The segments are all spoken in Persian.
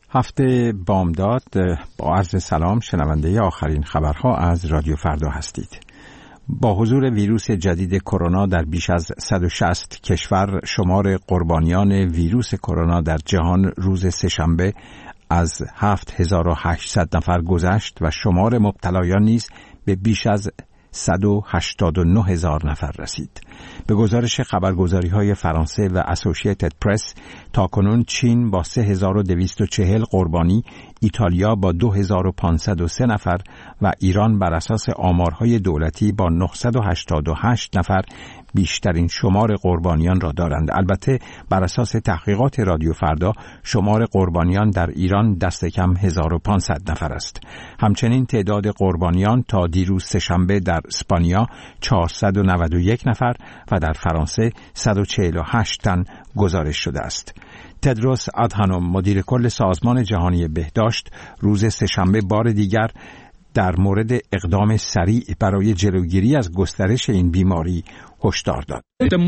هفته بامداد. با عرض سلام، شنونده آخرین خبرها از رادیو فردا هستید. با حضور ویروس جدید کرونا در بیش از 160 کشور، شمار قربانیان ویروس کرونا در جهان روز سه‌شنبه از 7800 نفر گذشت و شمار مبتلایان نیز به بیش از 189,000 نفر رسید. به گزارش خبرگزاری‌های فرانسه و اسوسییتد پرس، تاکنون چین با 3240 قربانی، ایتالیا با 2503 نفر و ایران بر اساس آمارهای دولتی با 988 نفر بیشترین شمار قربانیان را دارند. البته بر اساس تحقیقات رادیو فردا، شمار قربانیان در ایران دست کم 1500 نفر است. همچنین تعداد قربانیان تا دیروز سه‌شنبه در اسپانیا 491 نفر و در فرانسه 148 تن گزارش شده است. تدروس آدهانوم، مدیر کل سازمان جهانی بهداشت، روز سه‌شنبه بار دیگر در مورد اقدام سریع برای جلوگیری از گسترش این بیماری هشدار داد.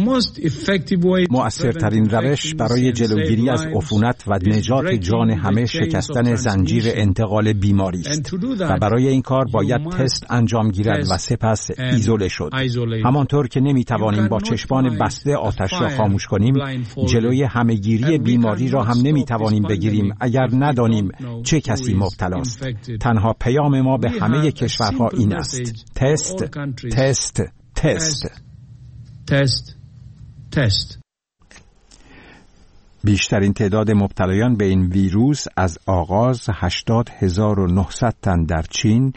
مؤثرترین روش برای جلوگیری از عفونت و نجات جان همه شکستن زنجیر انتقال بیماری است و برای این کار باید تست انجام گیرد و سپس ایزوله شد. همانطور که نمیتوانیم با چشمان بسته آتش را خاموش کنیم، جلوی همهگیری بیماری را هم نمیتوانیم بگیریم اگر ندانیم چه کسی مبتلاست. تنها پیام ما به همه کشورها این است: تست، تست، تست. تست. بیشترین تعداد مبتلایان به این ویروس از آغاز 80,900 تن در چین،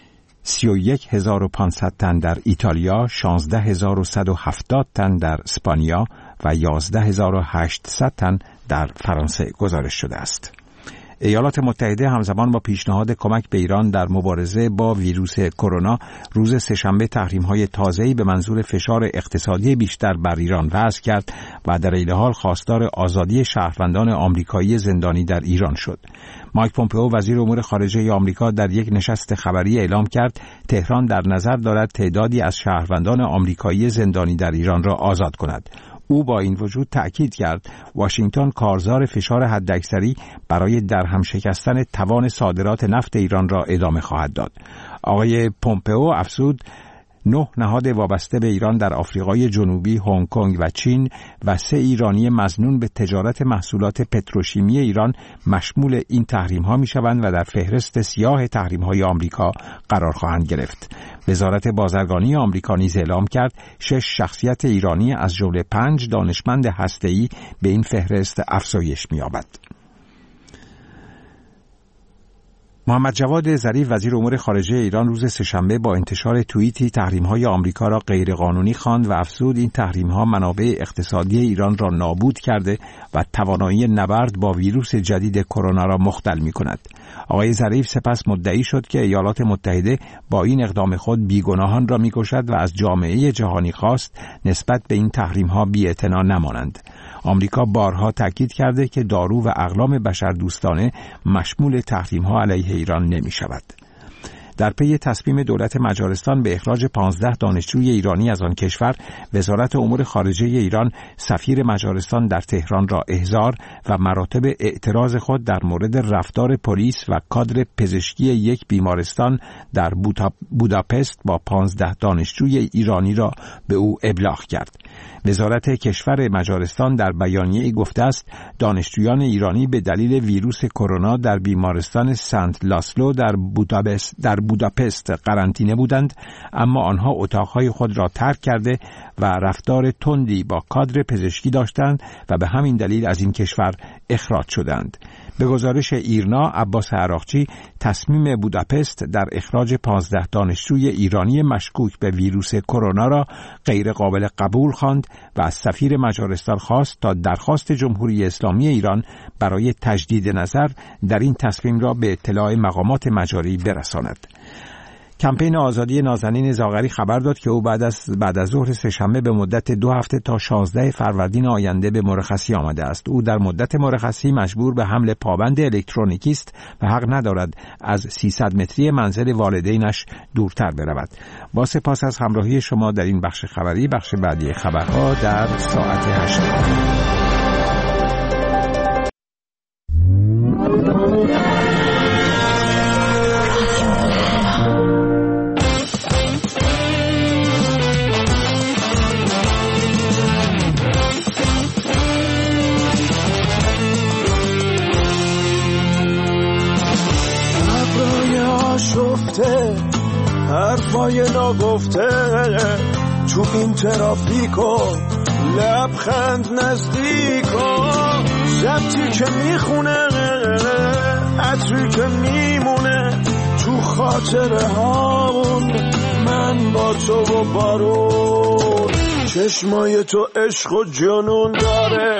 31,500 تن در ایتالیا، 16,170 تن در اسپانیا و 11,800 تن در فرانسه گزارش شده است. ایالات متحده همزمان با پیشنهاد کمک به ایران در مبارزه با ویروس کرونا، روز سه‌شنبه تحریم‌های تازه‌ای به منظور فشار اقتصادی بیشتر بر ایران وضع کرد و در این حال خواستار آزادی شهروندان آمریکایی زندانی در ایران شد. مایک پومپئو، وزیر امور خارجه آمریکا، در یک نشست خبری اعلام کرد تهران در نظر دارد تعدادی از شهروندان آمریکایی زندانی در ایران را آزاد کند. او با این وجود تأکید کرد واشنگتن کارزار فشار حداکثری برای درهم شکستن توان صادرات نفت ایران را ادامه خواهد داد. آقای پومپئو افزود 9 نهاد وابسته به ایران در آفریقای جنوبی، هنگ کنگ و چین و 3 ایرانی مظنون به تجارت محصولات پتروشیمی ایران مشمول این تحریم‌ها می‌شوند و در فهرست سیاه تحریم‌های آمریکا قرار خواهند گرفت. وزارت بازرگانی آمریکا نیز اعلام کرد 6 شخصیت ایرانی از جمله 5 دانشمند هسته‌ای به این فهرست افزایش می‌یابد. محمد جواد ظریف، وزیر امور خارجه ایران، روز سه‌شنبه با انتشار توییتی تحریم‌های آمریکا را غیرقانونی خواند و افزود این تحریم‌ها منابع اقتصادی ایران را نابود کرده و توانایی نبرد با ویروس جدید کرونا را مختل می‌کند. آقای ظریف سپس مدعی شد که ایالات متحده با این اقدام خود بیگناهان را می‌کشد و از جامعه جهانی خواست نسبت به این تحریم‌ها بی‌اعتنا نمانند. آمریکا بارها تاکید کرده که دارو و اقلام بشردوستانه مشمول تحریم‌ها علیه ایران نمی‌شود. در پی تصمیم دولت مجارستان به اخراج 15 دانشجوی ایرانی از آن کشور، وزارت امور خارجه ایران سفیر مجارستان در تهران را احضار و مراتب اعتراض خود در مورد رفتار پلیس و کادر پزشکی یک بیمارستان در بوداپست با 15 دانشجوی ایرانی را به او ابلاغ کرد. وزارت کشور مجارستان در بیانیه‌ای گفته است دانشجویان ایرانی به دلیل ویروس کرونا در بیمارستان سنت لاسلو در بوداپست قرنطینه بودند، اما آنها اتاقهای خود را ترک کرده و رفتار تندی با کادر پزشکی داشتند و به همین دلیل از این کشور اخراج شدند. به گزارش ایرنا، عباس عراقچی تصمیم بوداپست در اخراج 15 دانشجوی ایرانی مشکوک به ویروس کرونا را غیر قابل قبول خواند و از سفیر مجارستان خواست تا درخواست جمهوری اسلامی ایران برای تجدید نظر در این تصمیم را به اطلاع مقامات مجاری برساند. کمپین آزادی نازنین زاغری خبر داد که او بعد از ظهر سه‌شنبه به مدت 2 هفته تا 16 فروردین آینده به مرخصی آمده است. او در مدت مرخصی مجبور به حمل پابند الکترونیکی است و حق ندارد از 300 متری منزل والدینش دورتر برود. با سپاس از همراهی شما در این بخش خبری. بخش بعدی خبرها در ساعت 8. رفته حرفای ناگفته تو این ترافیکو لبخند نزدیکو ضبطی که میخونه عطری که میمونه تو خاطره هامون من با تو و بارون چشمای تو عشق و جنون داره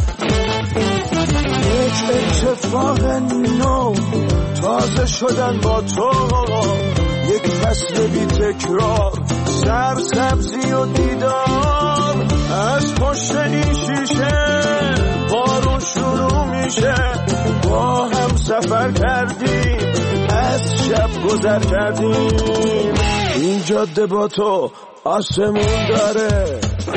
یک اتفاق نو تازه شدن با تو یک فصل بی تکرار سرسبزی و دیدار از پشت این شیشه بارون شروع میشه با هم سفر کردیم از شب گذر کردیم این جاده با تو آسمون داره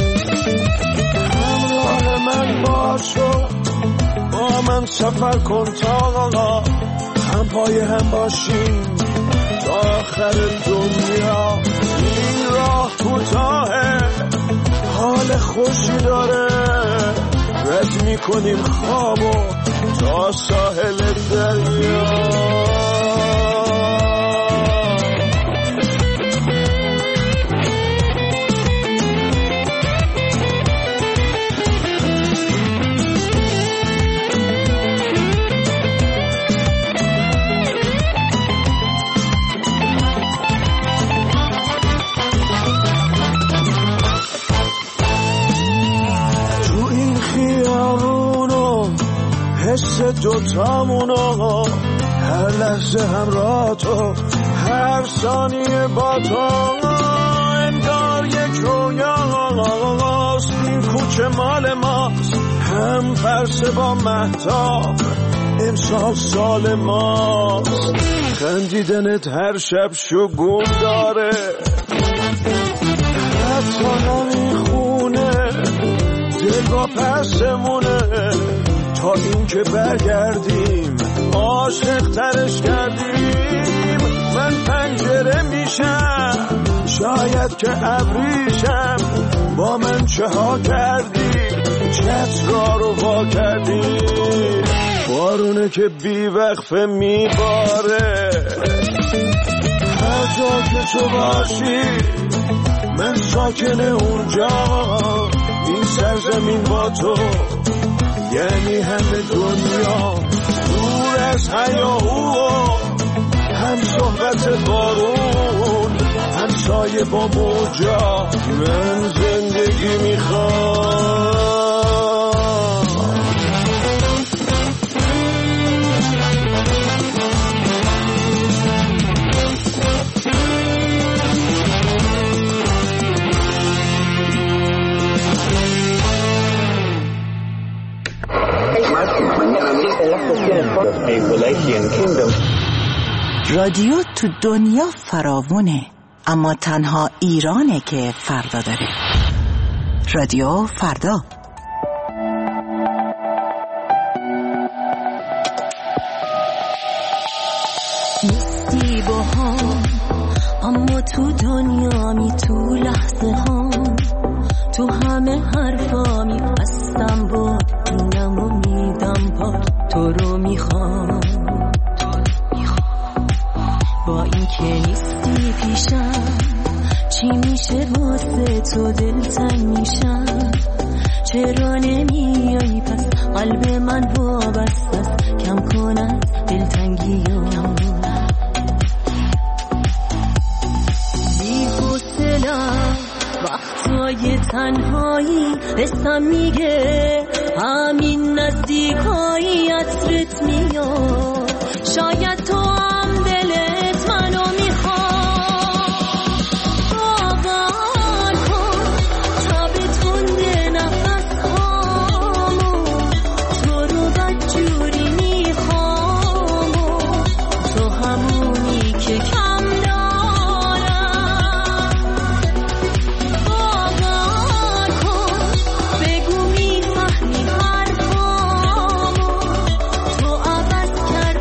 همراه من باشو با من سفر کن تا هم پای هم باشیم تا آخر دنیا این راه کوتاهه حال خوشی داره رد میکنیم خوابو تا ساحل دریا حس دوتامونو هر لحظه همراه تو هر ثانیه با تو انگار یک رویاست این کوچه مال ماست هم فرسه با مهتاب امسال سال ماست خندیدنت هر شب شگون داره حتی نمیخونه دل با پسمونه تا این که برگردیم عاشق ترش کردیم من پنجره میشم شاید که ابریشم با من چه ها کردیم چترا رو وا کردیم بارونه که بی وقفه میباره هر جا که تو باشی من ساکن اونجا این سرزمین با تو یعنی همه دنیا دور از هیاهو هم صحبت بارون هم سایه با موجا من زندگی میخوام رادیو تو دنیا فراوونه اما تنها ایرانه که فردا داره. رادیو فردا. نیستی با هم اما تو دنیامی تو لحظه ها تو همه حرفامی بستم با اینم و میدم پا تو رو میخوام با این که نیستی پیشم چی میشه واسه تو دلتنگ میشم چرا نمیایی پس قلب من وابسته است کم کن از دلتنگیام بی حوصله‌ام وقتای تنهایی حسم میگه همین نزدیکایی عطرت میاد شاید تو هم دلت منو میخواد باور کن تا به تنده نفس هامو تو رو بدجوری میخوام تو همونی که کم دارم باور کن بگو میفهمی حرفامو تو عوض کرد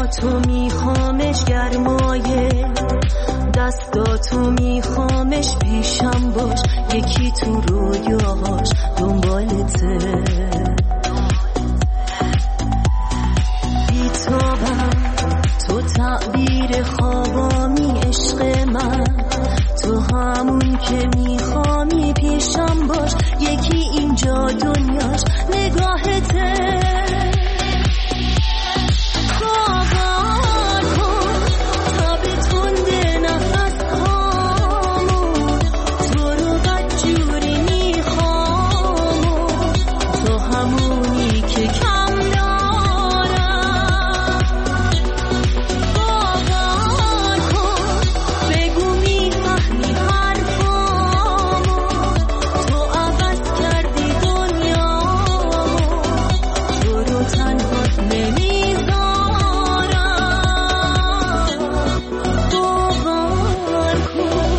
چشاتو میخوامش گرمایه، دستاتو میخوامش پیشم باش، یکی تو رویاهاش دنبالته. بیتابم تو تعبیر خوابامی عشق من، تو همون که میخوامی پیشم باش، یکی اینجا دنیاش نگاهته. باور کن تا به تنده نفس هامون، تو رو بدجوری میخوام، تو همونی که کم دارم. باور کن بگو میفهمی حرفامو، تو عوض کردی دنیامو، تو رو تنها نمیذارم. باور کن.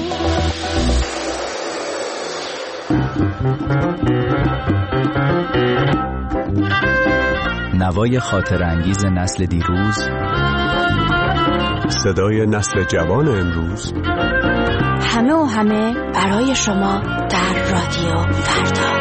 نوای خاطر انگیز نسل دیروز، صدای نسل جوان امروز، همه و همه برای شما در رادیو فردا.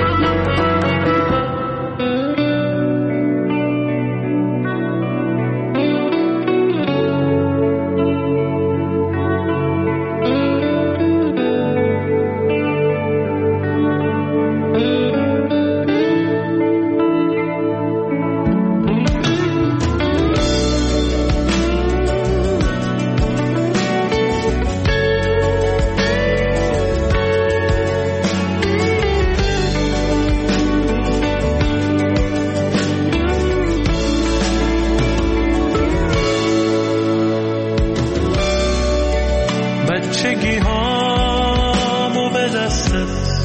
بچگی هامو به دستت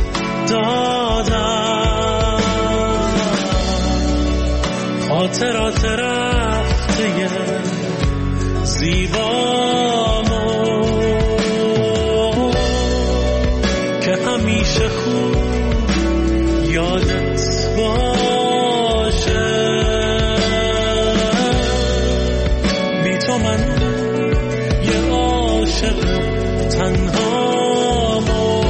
دادم، خاطرات رفته زیبامو که همیشه خوب یادت باشه. بی تو من یه عاشق تنهامو،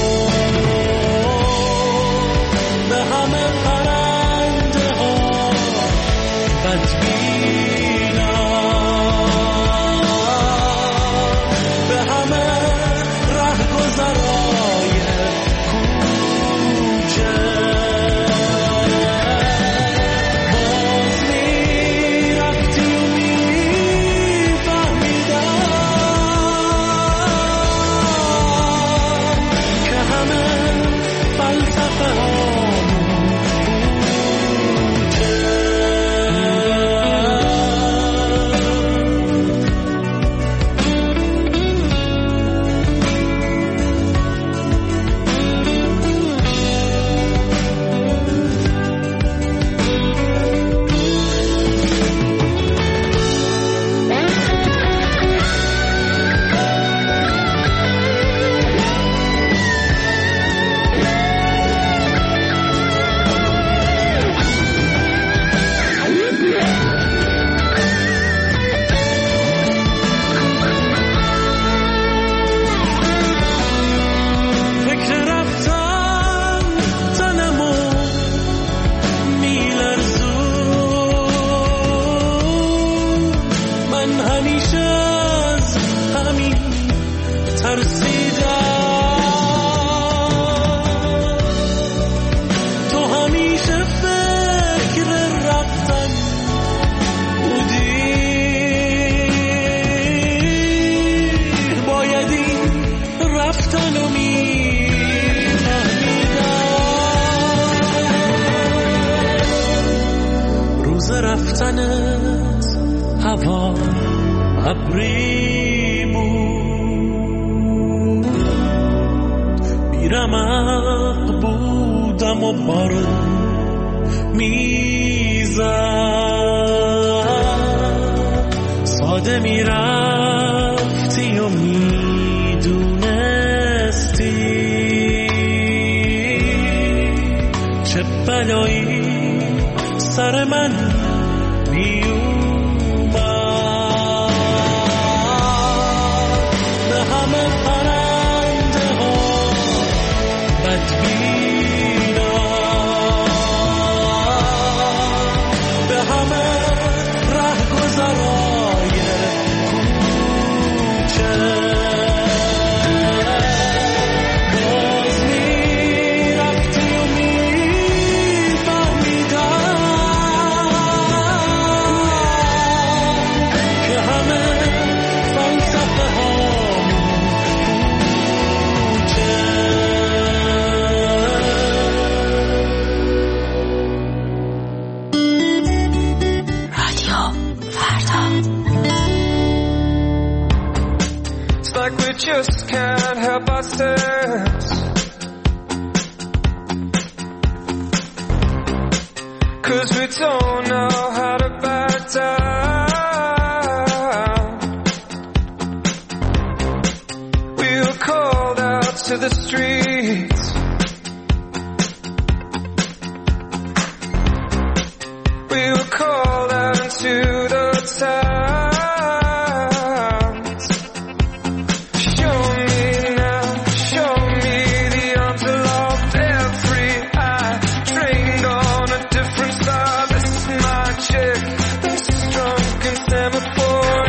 به همه پرنده ها بدبینم، به همه رهگذرای کوچه باز میرفتی و میفهمیدم که همه فلسفه هامون کوچه. فکر رفتن تنمو میلرزون، من همیشه از همین ترسیدم، تو همیشه فکر رفتن بودی، باید این رفتن رو میفهمیدم. روز رفتنت هوا ابری بود، بیرمق بودم و بارون میزد، ساده میرفتی و میدونستی چه بلایی سر من میومد. just can't help ourselves. 'Cause we don't know how to back down. We were called out to the streets. We were called out into the towns. Show me now, show me the arms aloft every eye, trained on a different star. This is magic, this is drunken semaphore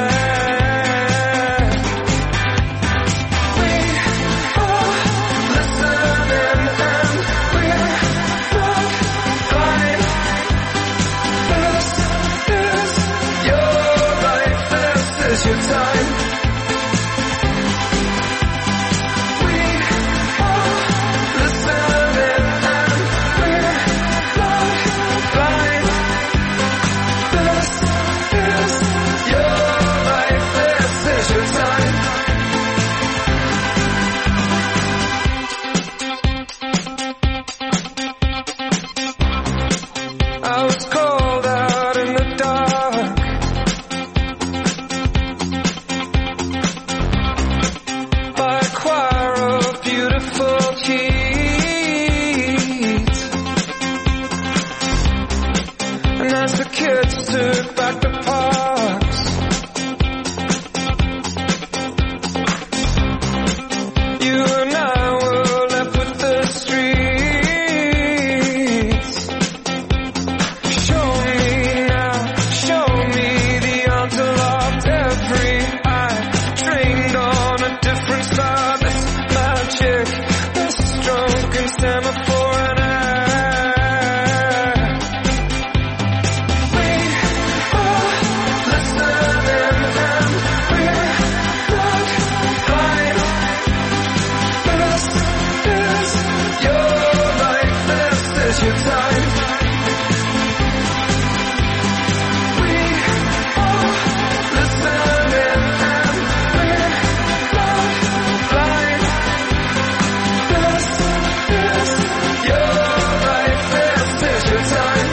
act. We are listening and we're not blind. This is your life, this is your time. We are listening and we're not blind. This is your life, this is your time. I was called out in the dark. By a choir of beautiful kids. And as the kids took back the parks, you and I were left with the streets. Show me now, show me the arms aloft every eye, trained on a different star. This is magic, this is drunken semaphore and act. We are listening and we're not blind. This is your life, this is your time. We are listening and we're not blind. This is your life, this is your time.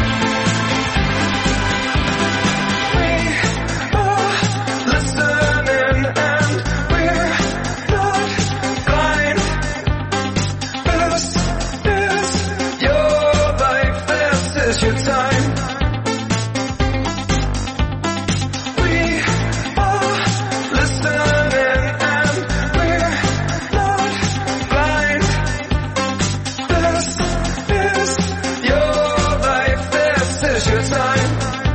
We are listening and we're not blind. This is your life, this is your time. We are listening and we're not blind. This is your life, this is your time.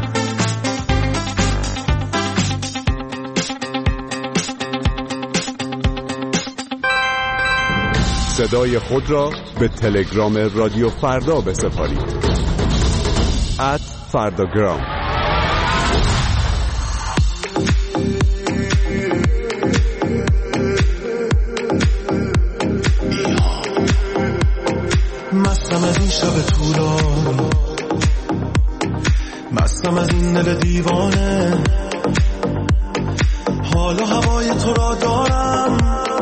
صدای خود را به تلگرام رادیو فردا بسپارید. @فرداگرام. مستم از این شب طولانی، مستم از این دل دیوانه، حال و هوای تو را دارم،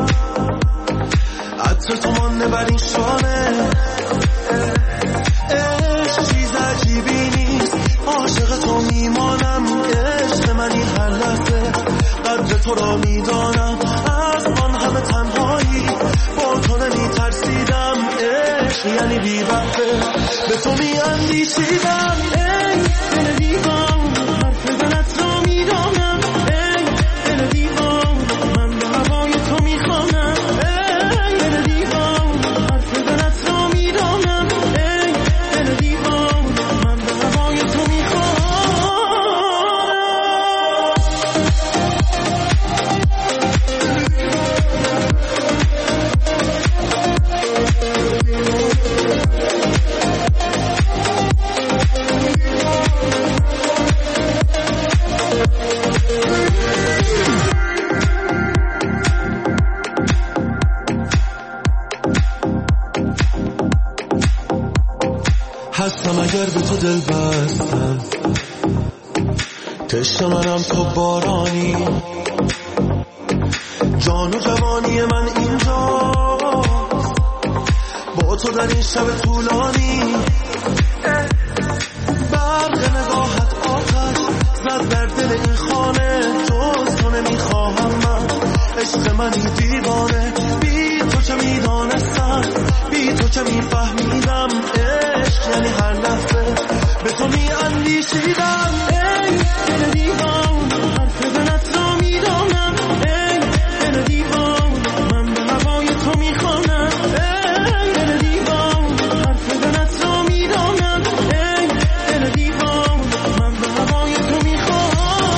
عطر تو مانده بر این شانه. عشق چیز عجیبی نیست، عاشق تو میمانم، عشق منی هر لحظه، قدر تو را میدانم، از آن همه تنهایی با تو نمیترسیدم. عشق یعنی بی وقته به تو میاندیشیدم. ای دل دیوان، حرف دلت را میدانم. ای دل دیوان، من به هوای تو میخوانم. ای دل دیوان، حرف دلت را میدانم. ای دل دیوان، من به هوای تو میخوانم. هستم اگر به تو دل بستم، تشنه منم تو بارانی، جان و جوانی من اینجا با تو در این شب طولانی. برق نگاهت آتش زد در دل این خانه، جز تو نمیخواهم من، عشق منی دیوانه. بی تو چه میدانستم، بی تو چه میفهمیدم، عشق یعنی هر لحظه به تو میاندیشیدم. ای دل دیوان حرف دلت را میدانم، ای دل دیوان من به هوای تو میخوانم. ای دل دیوان حرف دلت را میدانم، ای دل دیوان من به هوای تو میخوانم.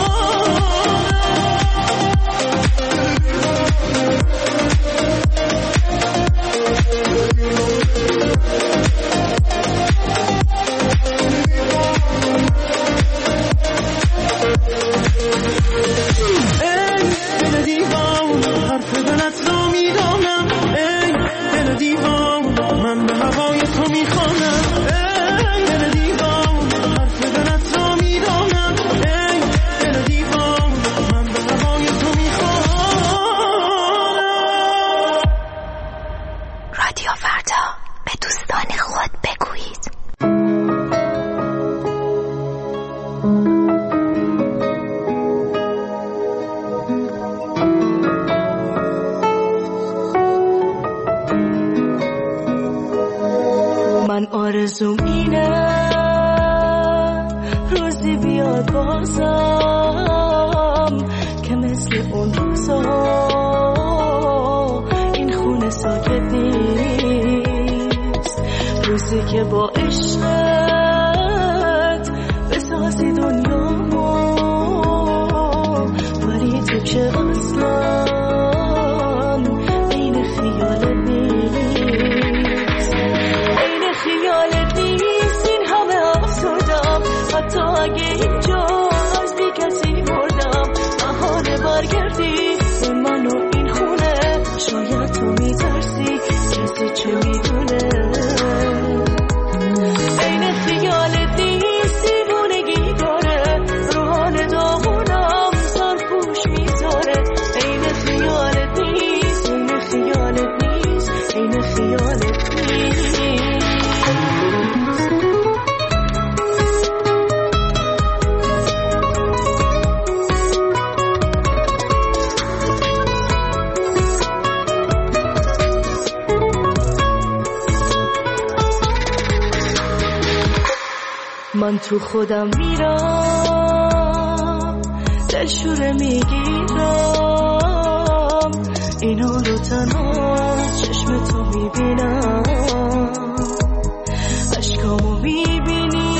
آرزوم اینه روزی بیاد بازم که مثل اون روزا این خونه ساکت نیست. روزی که با عشقت بسازی دنیامو، ولی تو که اصلا این خیالت نیست. این خیالت نیست، این همه افسردم، حتی اگه اینجا از بی کسی مردم. بهانه برگردی به من و این خونه، شاید تو میترسی کسی چه میدونه. این خیالت نیست، دیوونگی داره، روحان دامونم سرپوش میذاره. این خیالت نیست، این خیالت نیست، این خیالت نیست. من تو خودم میرم، دلشوره میگیرم، اینا رو تنها چشم تو میبینم. اشکامو میبینی،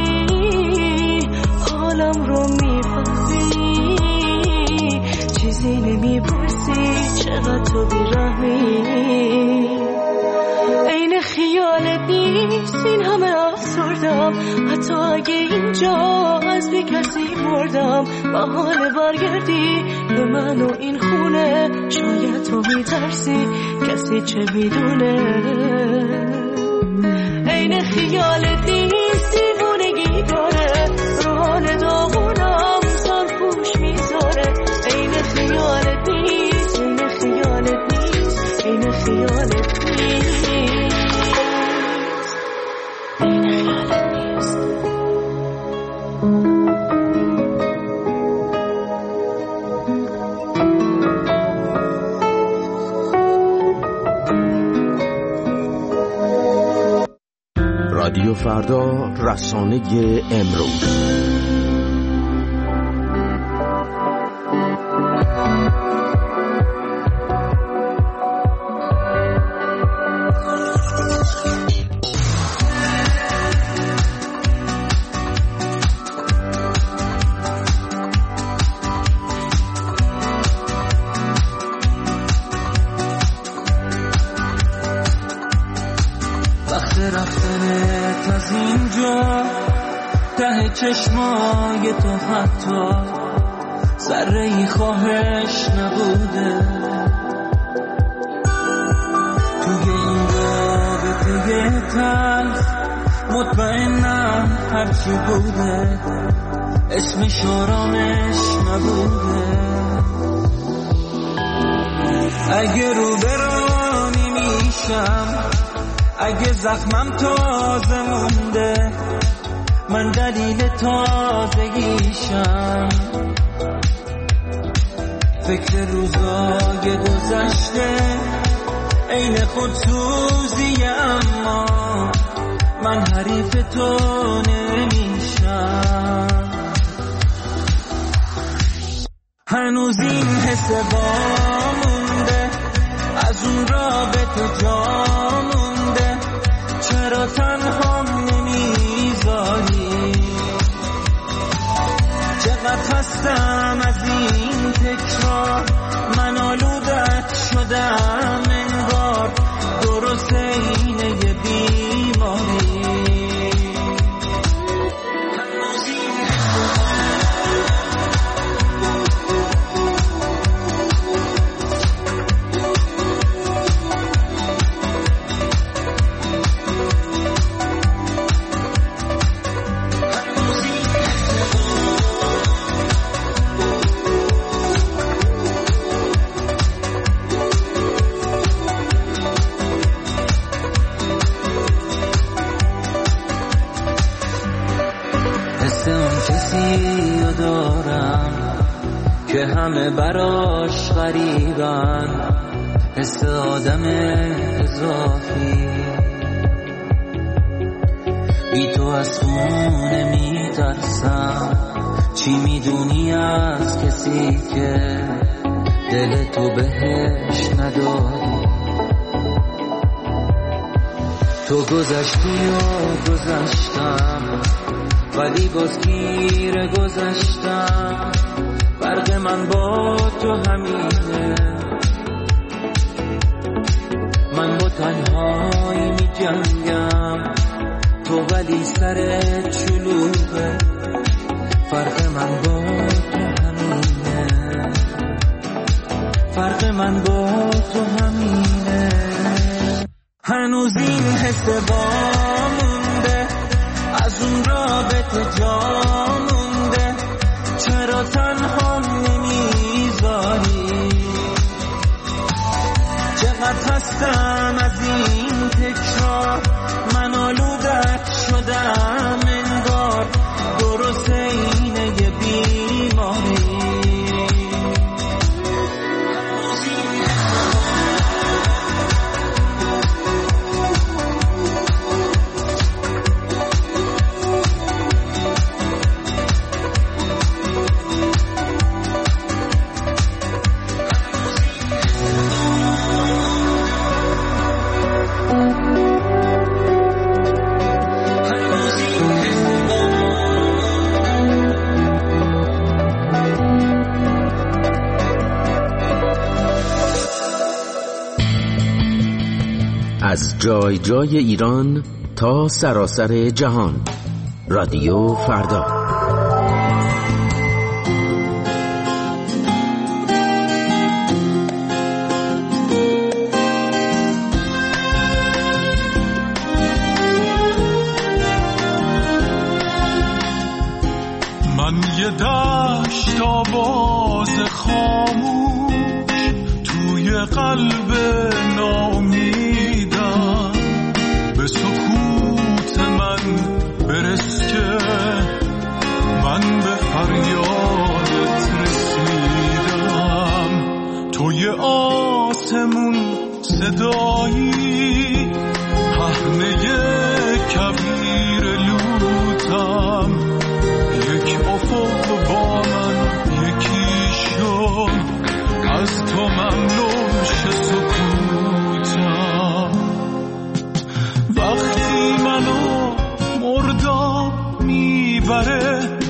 حالم رو میفهمی، چیزی نمیپرسی چقدر تو بیرحمی. این خیالت نیست، این همه افسردم، حتی اگه اینجا از بی کسی مردم. بهانه برگردی به من و این خونه، شاید تو میترسی کسی چه میدونه. این خیالت نیست، دیوونگی داره، روحان داغونم سرپوش میذاره. این خیالت نیست، این خیالت نیست، این خیالت نیست. رادیو فردا، رسانه امروز. چشمای تو حتی ذره‌ای خواهش نبوده، توی این رابطه تلخ مطمئنم هرچی بوده اسمش آرامش نبوده. اگه رو برانی میشم، اگه زخمم تازه مونده، من دلیل تازگیشم. فکر روزای گذشته عین خودسوزی، اما من حریف تو نمیشم. هنوز این حس مونده، از اون رابطه جا مونده، چرا تنها نمیذاری؟ چقدر هستم از این تکرار، من آلودت شدم انگار، درست اینه یه بیماری. که همه براش غریبن، حس آدم اضافی. بی تو از خونه میترسم، چی میدونی از کسی که دل تو بهش نداری؟ تو گذشتی و گذشتم، ولی باز گیر گذشتم. فرق من با تو همینه، من با تنهایی می جنگم، تو ولی سرت شلوغه. فرق من با تو همینه، فرق من با تو همینه. هنوز این حس مونده، از اون رابطه جا مونده، چرا تنها نمیذاری؟ چقدر هستم از این تکرار، من آلودت شدم انگار، درست اینه یه بیماری. از جای جای ایران تا سراسر جهان، رادیو فردا. من یه دشت آواز خاموش توی قلب ناامیدم، به سکوت من برس که من به فریادت رسیدم. توی آسمون صدایی، پهنه کویر لوتم، یک افق با من یکی شد، از تو ممنون شه سکوتم. وقتی منو مرداب میبره،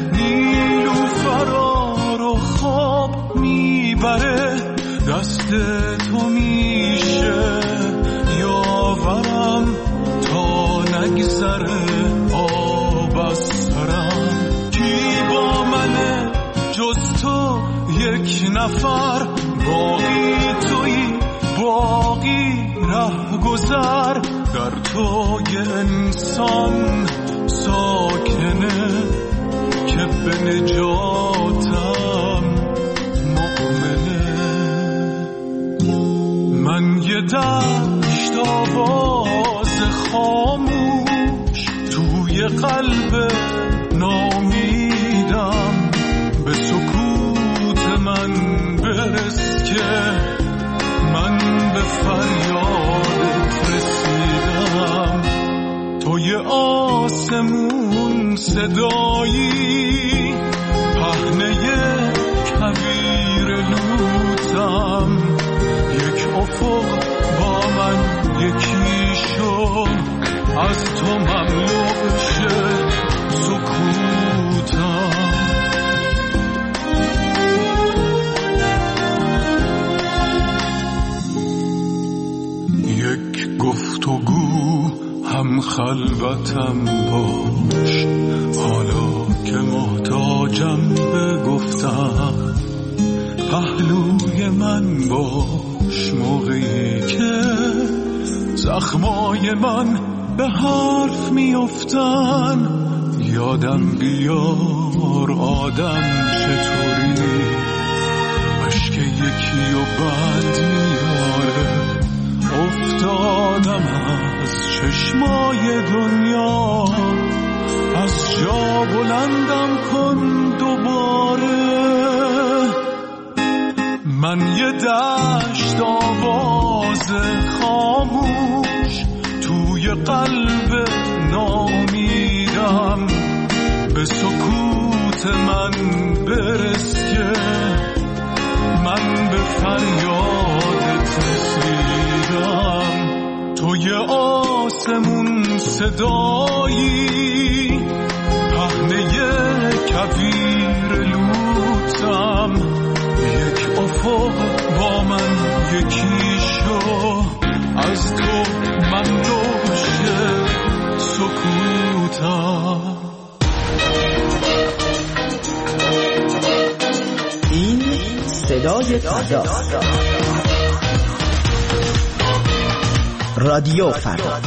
نیلوفرا رو خواب میبره، دست تو میشه یاورم تا نگذره آب از سرم. کی با منه جز تو یک نفر، باقی تویی باقی ره گذر، در تو یه انسان ساکنه که به نجاتم مؤمنه. قلب نامیدم به سکوت من برس که من به فریادت رسیدم. توی آسمون صدایی پهنه کویر لوتم، یک افق با من یکی شد، از تو مملو شد سکوتم. یک گفتگو هم خلوتم باش، حالا که محتاجم بگفتم. پهلوی من باش موقعی که زخمای من به حرف میافتن. یادم بیار آدم چطوری اشک یکی و بند میاره. افتادم از چشمای دنیا، از جا بلندم کن دوباره. من یه دشت آواز خاموش توی قلب نامیدم، به سکوت من برس که من به فریادت رسیدم. توی آسمون صدایی پهنه کویر لوتم، یک افق با من یکی شو، از تو من دوشه سکوتم. این صدای فردا، رادیو فردا.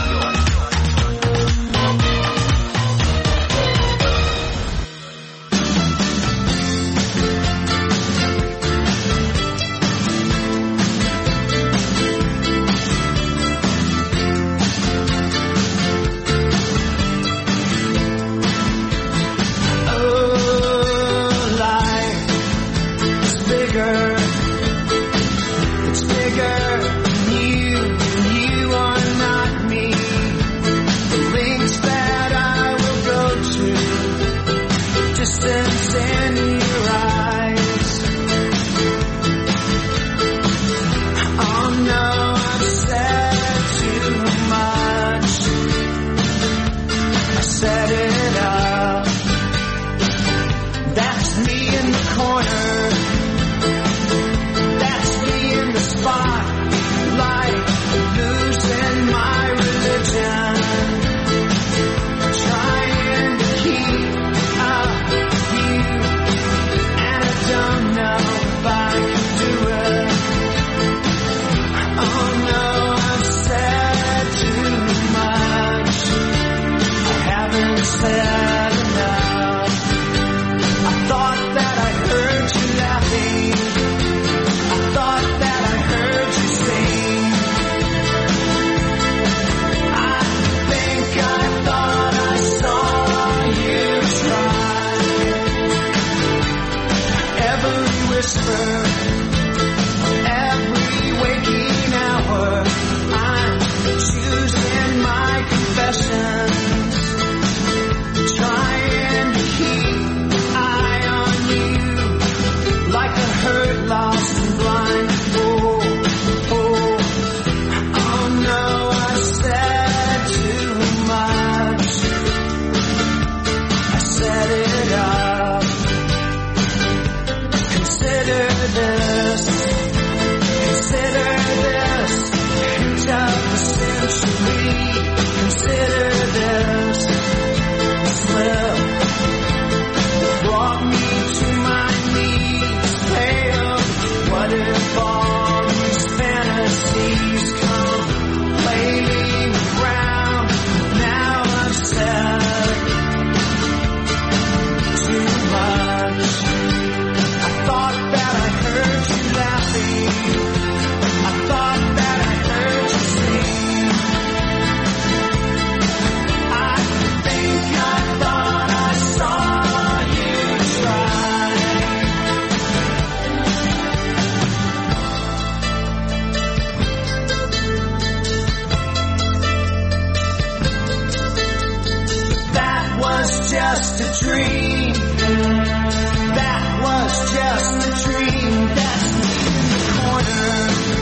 just a dream. That was just a dream. That's me in the corner.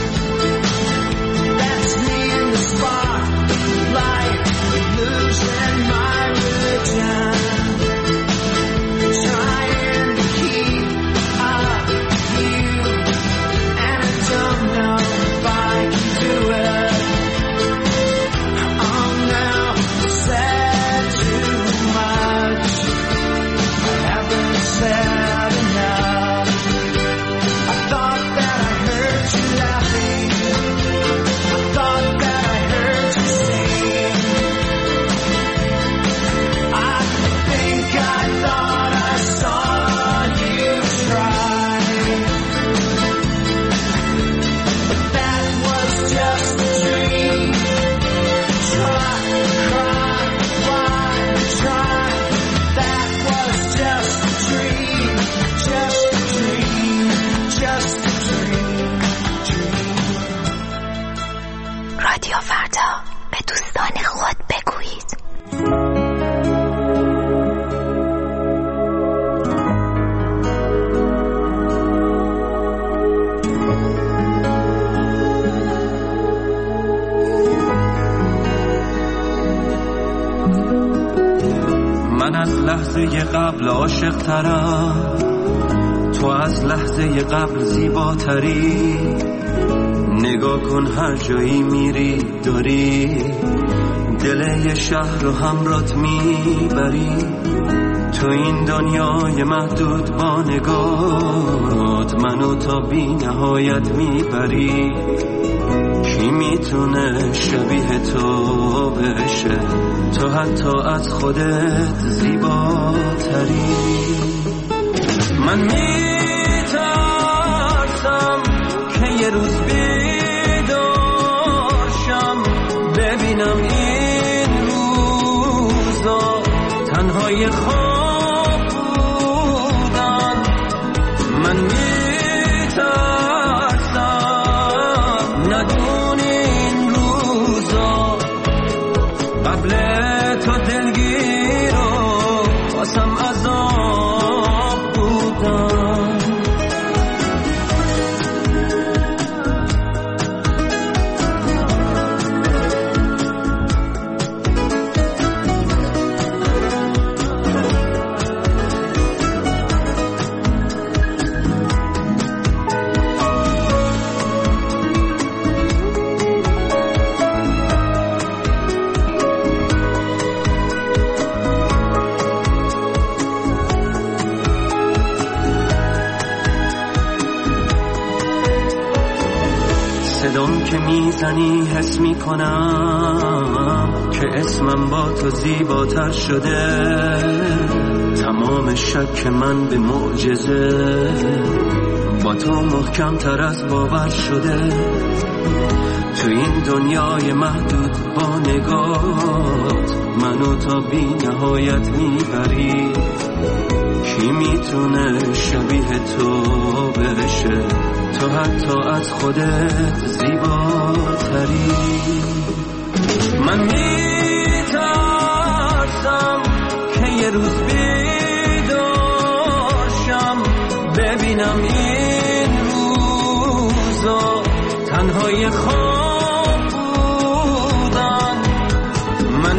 That's me in the spotlight, losing my religion. Trying to keep up with you, and I don't know if I can do it. I'm now said too much. I haven't said enough. I thought that I heard you laughing. I thought that I heard you sing. I think I thought I saw you try, but that was just a dream. Try, cry, why try? That was just a dream, just a dream, just a dream, dream. رادیو فردا، به دوستان خود بگویید. من از لحظه قبل عاشق ترم، تو از لحظه قبل زیباتری. نگاه کن هر جایی میری داری دل یه شهر رو همرات میبری. تو این دنیای محدود با نگاهت منو تا بی نهایت میبری. کی میتونه شبیه تو بشه؟ تو حتی از خودت زیباتری. من میترسم که یه روز بیدارشم ببینم این روزا تنهای خواب بودن. من میترسم ندونی این روزا قبل تو دلگیر و واسم عذاب بودن. صدام که میزنی حس میکنم که اسمم با تو زیباتر شده. تمام شک من به معجزه با تو محکم تر از باور شده. تو این دنیای محدود با نگاهت منو تا بی نهایت میبری. کی میتونه شبیه تو بشه؟ تو حتی از خودت زیباتری. من میترسم که یه روز بیدارشم ببینم این روزا تنهای خواب بودن. من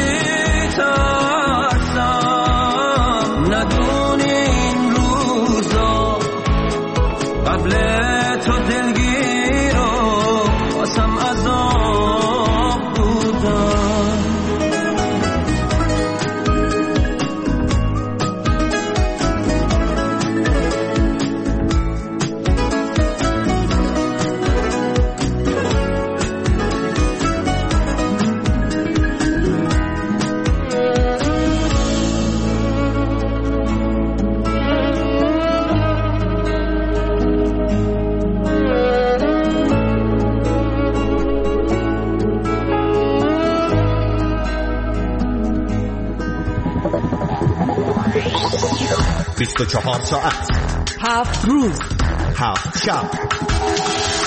میترسم ندونی این روزا قبل تو دلگیر و واسم عذاب بودن. چهار ساعت 7 روز 7 شب،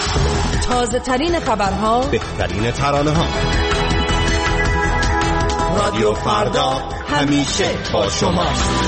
تازه ترین خبرها، بهترین ترانه ها، رادیو فردا همیشه با شماست.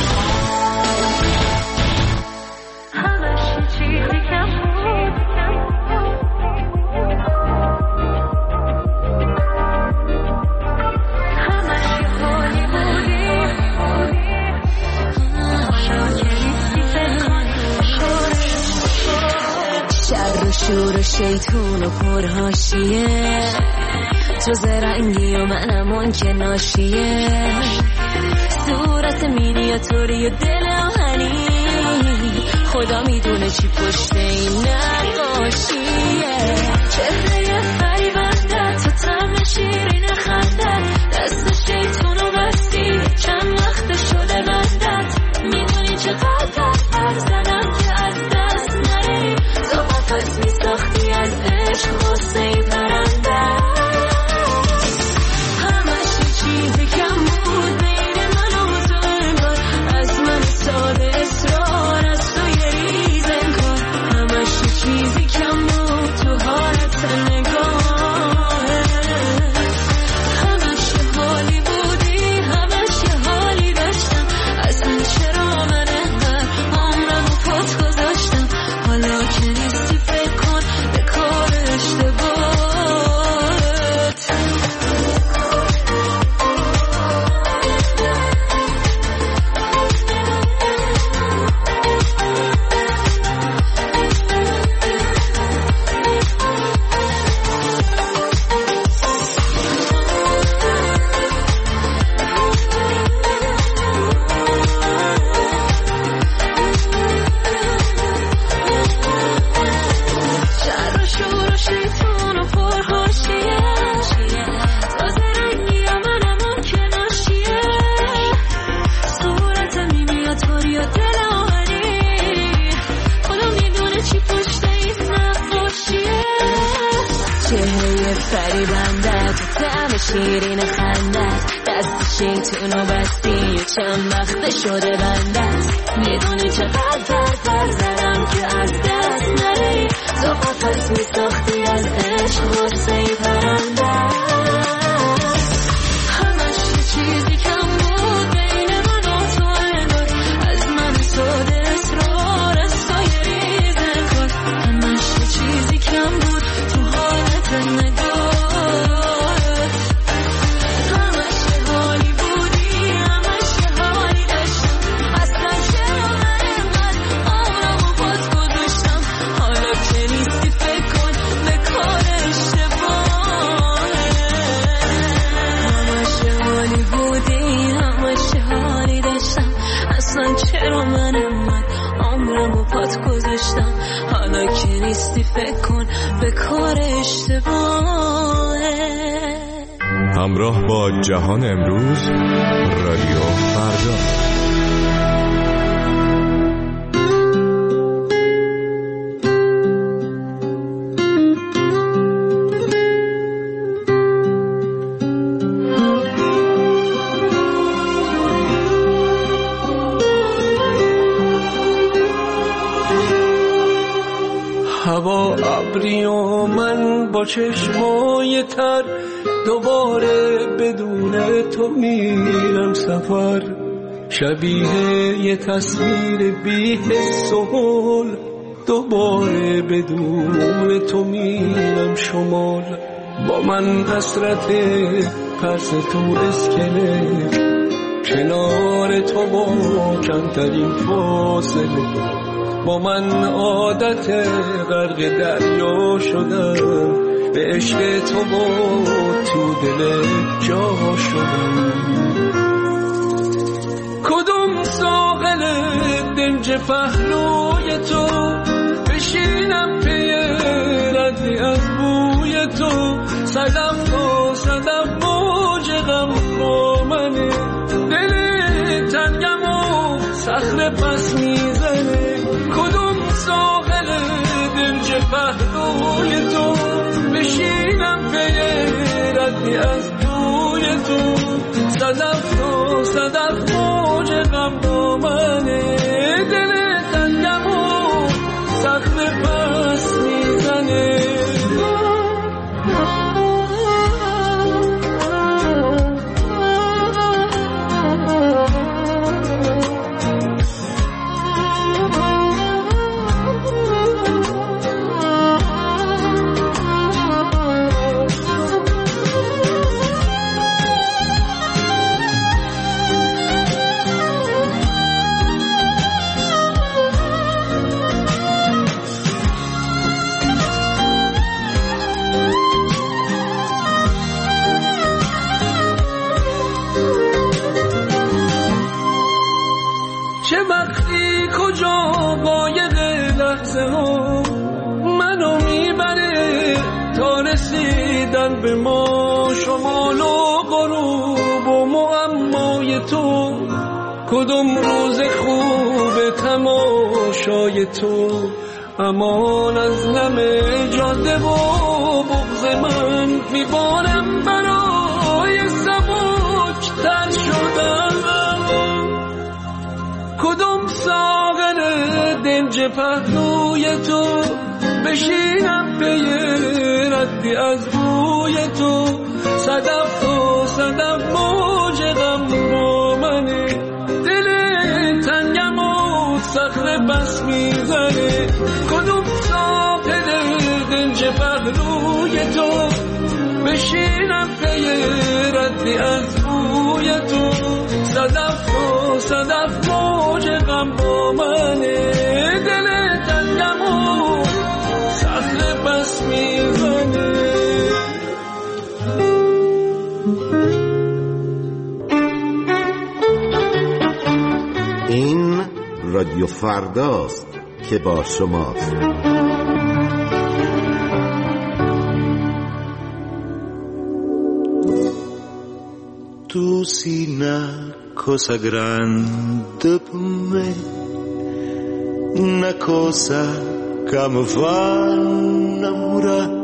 شور و شیطون و پرهاشیه، تو زرنگی و منم اون که ناشیه، صورت مینیاتوری و دل آهنی، خدا میدونه چی پشت این نقاشیه. چهره فریبنده تو طعم شیرین خندت، دست شیطون و بستی چند وقت شده بندت، میدونی چقدر حرف زدم که از دست نری، تو قفص میساختی از عشق غصه پرنده. همش یه چیزی کم بود بین من و تو، انگار از من ساده اصرار از تو یه ریز انگار، همش یه چیزی کم بود تو حالت نگاهه، همش یه حالی بودی همش یه حالی داشتم، اصلا چرا من انقدر عمرم و پات گذاشتم، حالا که نیستی فکر کن به کار اشتباهت. شر و شور و شیطون و پرهاشیه، تازه رنگی و منم اون که ناشیه، صورت مینیاتوری و دل آهنی، خدا میدونه چی پشت این نقاشیه. چهره فریبنده تو طعم شیرین خندت، دست شیطون و بستی چند وقت شده بندت، میدونی چقدر پر زدم که از دست نری، تو قفص میساختی از عشق غصه پرنده. همش یه چیزی کم بود بین من و تو، انگار از من ساده اصرار از تو یه ریز انگار، همش یه چیزی کم بود تو حالت نگاهت، همش یه حالی بودی همش یه حالی داشتم، اصلا چرا من انقدر عمرم و پات گذاشتم، حالا که نیستی فکر کن به کار اشتباهت. همش یه حالی بودی همش یه حالی داشتم، اصلا چرا من انقدر عمرم و پات گذاشتم، حالا که نیستی فکر کن به کار اشتباهت. همراه با جهان امروز، رادیو فردا. هوا ابری و من با چشمای تر، دوباره بدون تو میرم سفر، شبیه یه تصویر بی حس و حال، دوباره بدون تو میرم شمال، با من حسرت پس تو اسکله، کنار تو با کمترین فاصله، با من عادت غرق دریا شدم، به عشق تو با تو دل جا شدم. کدوم ساحل دنج پهلوی تو، بشینم پی ردی از بوی تو، صدف تا صدف موج غم با منه، دل تنگم و صخره پس میزنه. کدوم ساحل دنج پهلوی تو، بشینم پی ردی از بوی تو، صدف تا صدف موج غم با منه، دل تنگم و صخره پس میزنه. چه وقتی کجا قایق لحظه ها منو میبره تا رسیدن به ما، شمال و غروب و معمای تو، کدوم روز خوب تماشای تو، امان از نم جاده و بغض من، میبارم برای سبک تر شدن، کدوم ساغر دنج پهلوی تو، بشینم پی ردی از بوی تو، صدف تو صدف موج غم رو منه، دل تنگم و صخره بس میزنه، کدوم ساغر دنج پهلوی تو، بشینم پی ردی از بوی تو، صدف تو صدف موج غم با منه، دل تنگم و صخره بس میزنه. این رادیو فرداست که با شماست. Tu sei una cosa grande per me, una cosa che mi fa innamorare,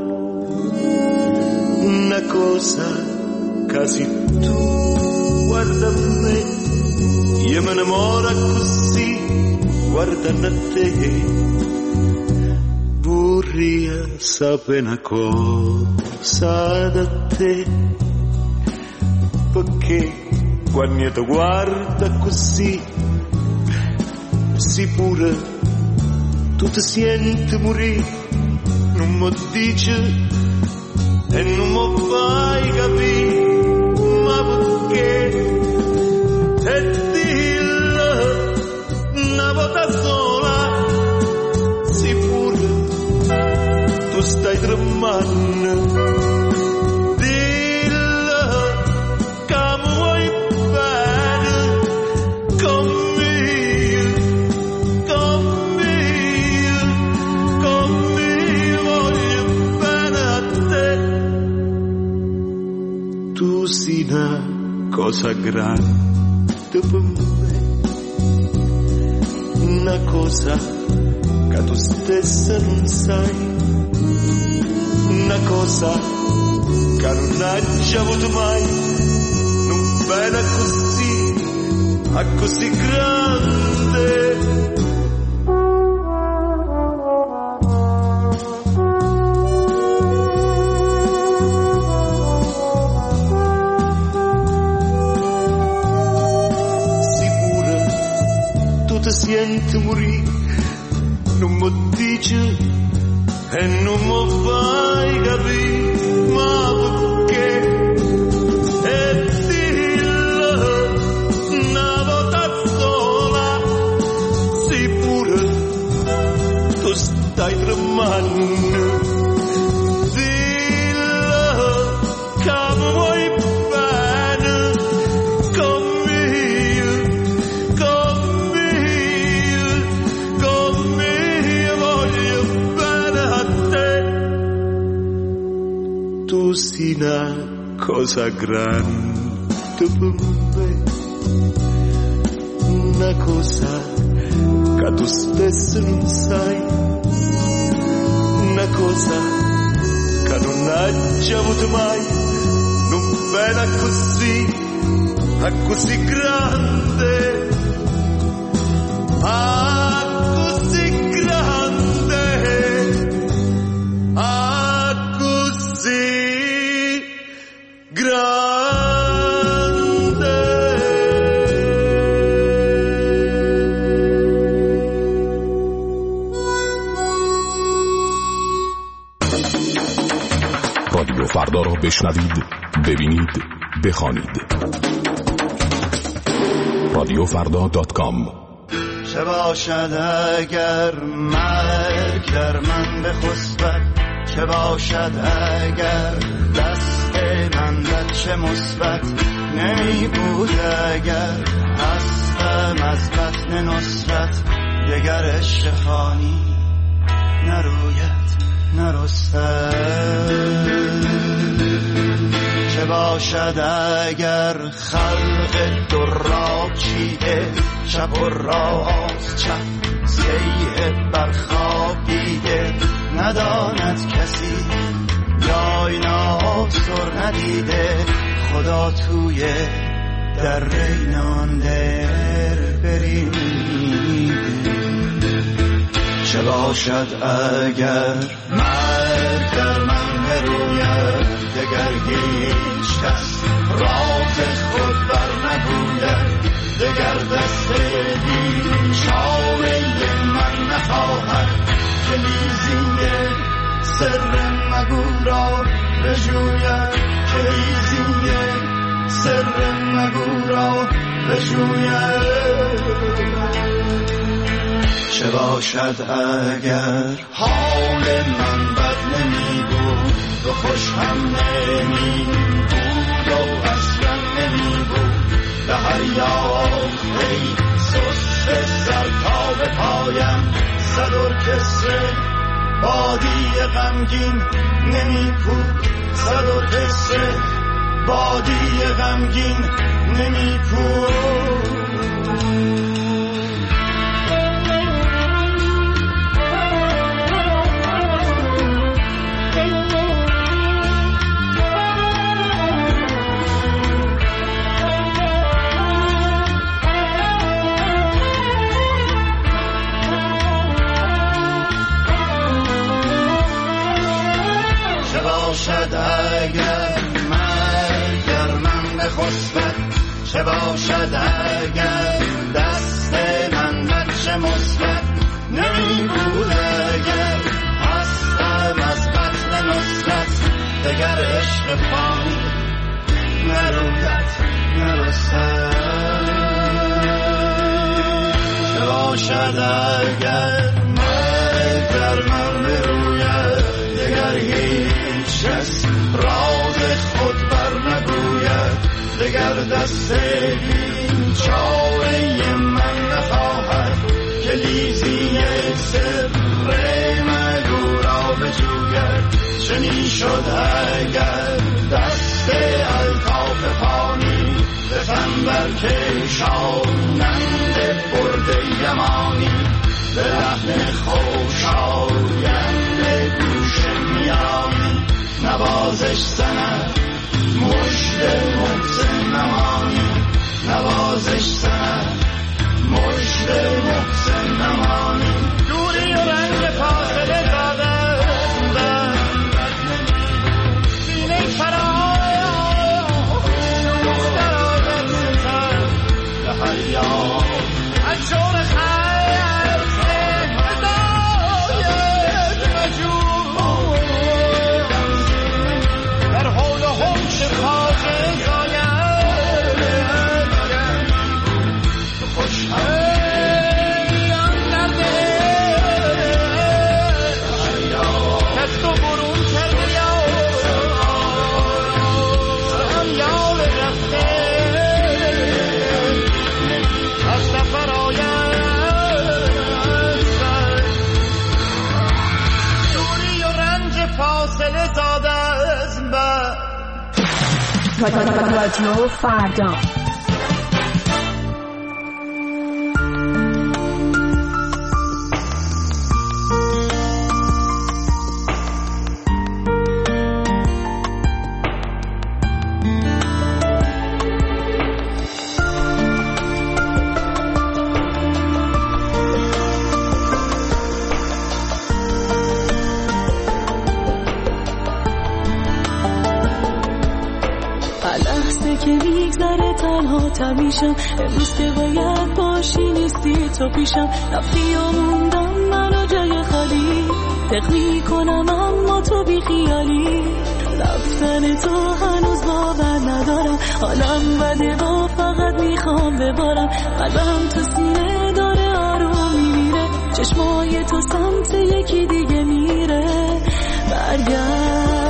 una cosa che se tu guarda me, io mi innamoro così, guardando a te, vorrei sapere una cosa da te. Perché quando io ti guardo così, sì pure tu ti senti morire, non mi dici e non mi fai capire, ma perché? E dillo una volta sola, sì pure tu stai tremando. Cosa grande per me, una cosa che tu stessa non sai, una cosa che non hai già avuto mai, non bella così, a così grande. Senti morire, non mi dici e non mi fai capire, ma perché? E dillo una volta sola, sì pure tu stai tremando, dillo che mi vuoi bene conmigo, tu sei una cosa grande per me, una cosa che tu stesso non sai, una cosa che non hai già avuto mai, non bella così, a così grande, a così grande, a così grande. رادیو فردا را بشنوید، ببینید، بخوانید. رادیوفردا.com. چه باشد اگر مرگ در من بخسبد، چه باشد اگر دست من چه مثبت نمی بود، اگر هستم از بطن بطن نصرت دگر عشق فانی نروید نرستد. چه باشد اگر خلق دراب چیده شب و راست چپ سیه برخواب دیده نداند کسی یا اینا سر ندیده خدا توی در رینان در بریده. چه باشد اگر مرگ در من بروید دگر هیچ کس راز خود بر نگوید دگر دست بیچاره من نخواهد که لیزینگ سر مگو را بجوید که لیزینگ سر مگو را بجوید. چه باشد اگر حال من بد نمی بود و خوش هم نمی بود و اصلا نمی بود به هر یاد ای سست سر تا به پایم صدر کسر بادی غمگین نمی بود صدر کسر بادی غمگین نمی بود. باشد اگر مرگ در من بخسبد چه باشد اگر دست من بچه مثبت نمی بود اگر هستم از بطن نصرت دگر عشق فانی نروید نرسد. چه باشد اگر مرگ در من بروید دگر هیچ کس راز خود بر نگوید دگر دست بیچاره من نخواهد که لیزی سر مگو را بجوید. چنین شد اگر دست الطاف فانی به فن برکشانند برد یمانی به لحن خوشایند گوش میانی نوازش زند مژد محسن نمانی نوازش زند مژد محسن نمانی. دوری و رنگ فاصله داده سینه فرای دختر آدم ستر به هر یاد از جور خیر هدایت مجور در حول و حوش خاک زاید خوش رادیو فردا. میشم امروز که باید باشی نیستی تو پیشم رفتی و موندم منو جای خالی دق میکنم اما تو بی خیالی رفتن تو هنوز باور ندارم حالم بده و فقط میخوام ببارم قلبم تو سینه داره آروم میمیره چشمای تو سمت یکی دیگه میره برگرد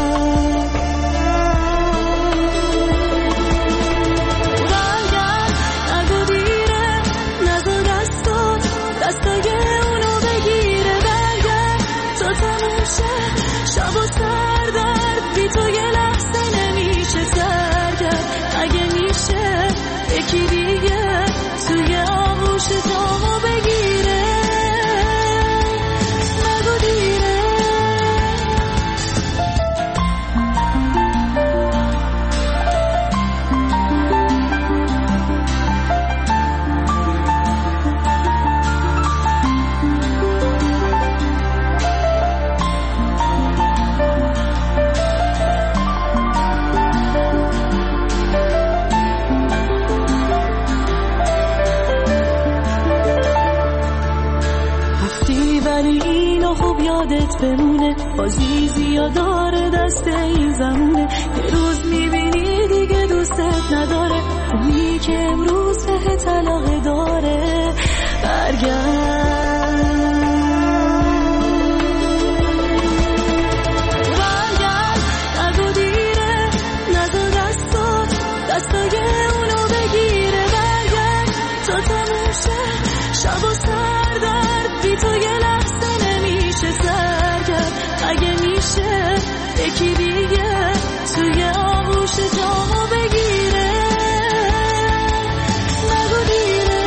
نگو دیره نزو دستو تموشه شب و سردرد بی تو یه لحظه نمیشه سرگرد اگه میشه یکی دیگه توی آغوش جامو بگیره نگو دیره یادت بمونه عزیزی یا داره دست این زمونه یه روز میبینی دیگه دوستت نداره اونی که امروز به طلاق داره برگرد نگو دیره نزو دستای اونو بگیره برگرد تا تموشه شب و سردرد بی تو یه لحظه سرگرد اگه میشه یکی دیگه توی آغوش جامو بگیره نگو دیره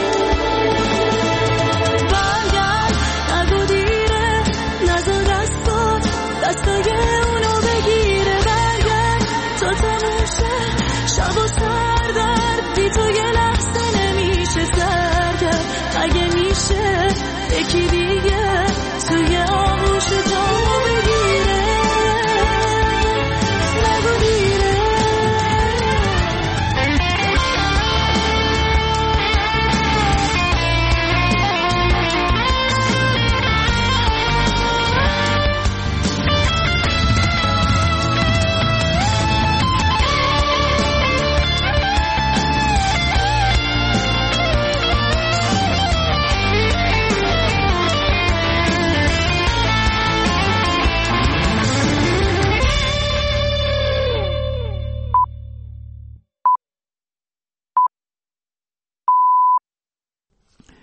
برگرد نگو دیره نزو دستای اونو بگیره برگرد تا تموشه شب و سردرد بی تو یه لحظه نمیشه سرگرد اگه میشه یکی دیگه